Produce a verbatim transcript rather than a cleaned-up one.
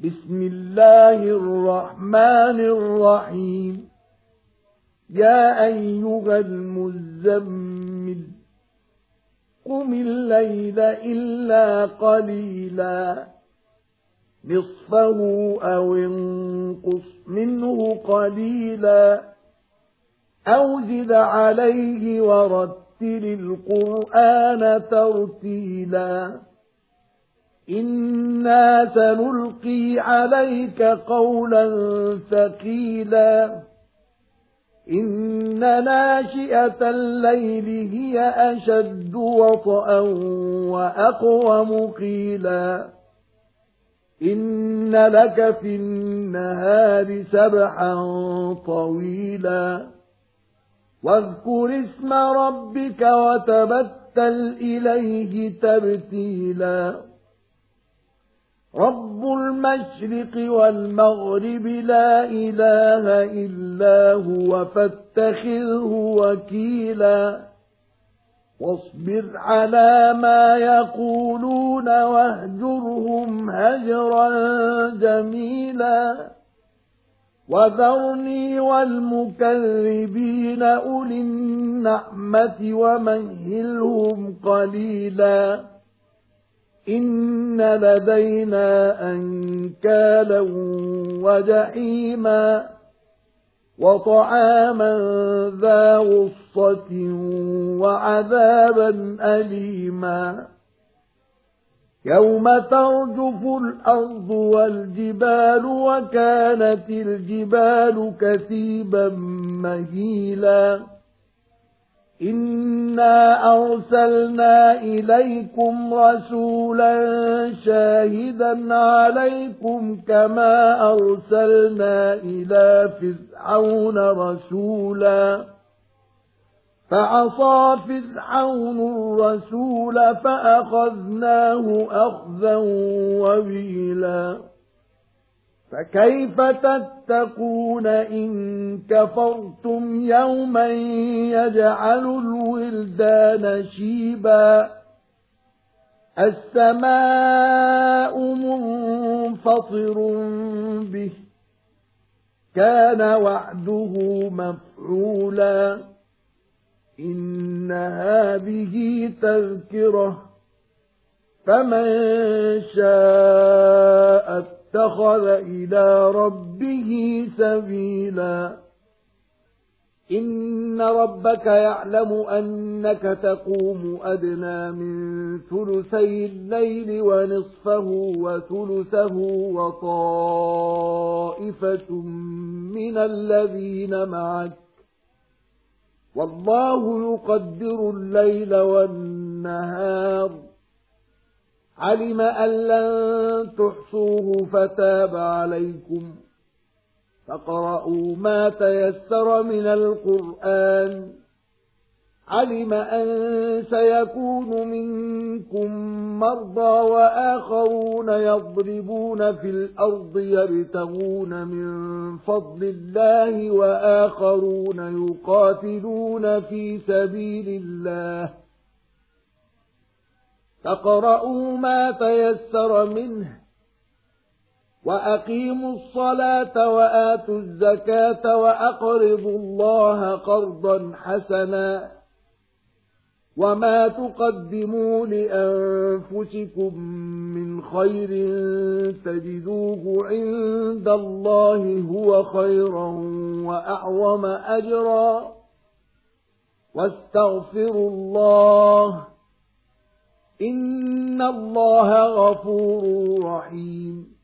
بسم الله الرحمن الرحيم. يا أيها المزمل قم الليل إلا قليلا نصفه أو انقص منه قليلا أو زد عليه ورتل القرآن ترتيلا إنا سنلقي عليك قولا ثقيلا إن ناشئة الليل هي أشد وطئا وأقوم قيلا إن لك في النهار سبحا طويلا واذكر اسم ربك وتبتل إليه تبتيلا رب المشرق والمغرب لا إله إلا هو فاتخذه وكيلا واصبر على ما يقولون واهجرهم هجرا جميلا وذرني والمكذبين أولي النعمة ومهلهم قليلا إن لدينا أنكالا وجحيما وطعاما ذا غصة وعذابا أليما يوم ترجف الأرض والجبال وكانت الجبال كثيبا مهيلا إنا أرسلنا إليكم رسولا شاهدا عليكم كما أرسلنا إلى فرعون رسولا فعصى فرعون الرسول فأخذناه أخذا وبيلا فكيف تتقون إن كفرتم يوما يجعل الولدان شيبا السماء منفطر به كان وعده مفعولا إن هذه تذكرة فمن شاء اتخذ إلى ربه سبيلا إن ربك يعلم أنك تقوم أدنى من ثلثي الليل ونصفه وثلثه وطائفة من الذين معك والله يقدر الليل والنهار علم أن لن تحصوه فتاب عليكم فاقرؤوا ما تيسر من القرآن علم أن سيكون منكم مرضى وآخرون يضربون في الأرض يبتغون من فضل الله وآخرون يقاتلون في سبيل الله فاقرؤوا ما تيسر منه وأقيموا الصلاة وآتوا الزكاة وأقرضوا الله قرضا حسنا وما تقدموا لأنفسكم من خير تجدوه عند الله هو خيرا وأعظم أجرا واستغفروا الله إن الله غفور رحيم